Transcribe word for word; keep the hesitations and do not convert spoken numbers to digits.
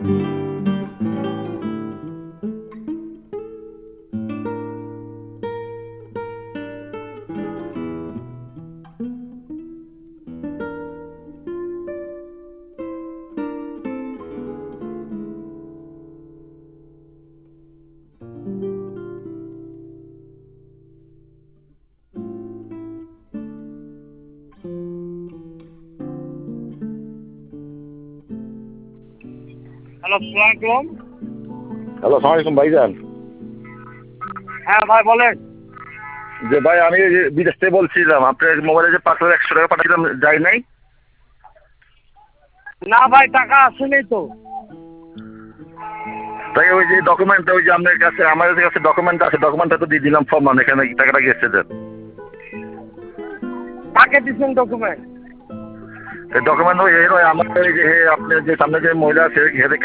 Hello, আসসালামু আলাইকুম। Hello, আসসালামু আলাইকুম ভাইজান। হ্যাঁ ভাই বলেন। যে ভাই আমি এই যে বিদেশ থেকে বলছিলাম, আপনার মোবাইলে যে পাঁচ হাজার একশো টাকা পাঠিয়েছিলাম যায় নাই? না ভাই, টাকা আসেনি তো। তাই ওই যে ডকুমেন্ট, ওই যে আপনার কাছে আমাদের কাছে ডকুমেন্ট আছে, ডকুমেন্টটা তো দিয়ে দিলাম ফর্ম, এখানে টাকাটা গেছে দেন। কাকে দিচ্ছেন ডকুমেন্ট? ডকুমেন্ট ওই আমার ওই যে আপনার যে সামনে যে মহিলা আছে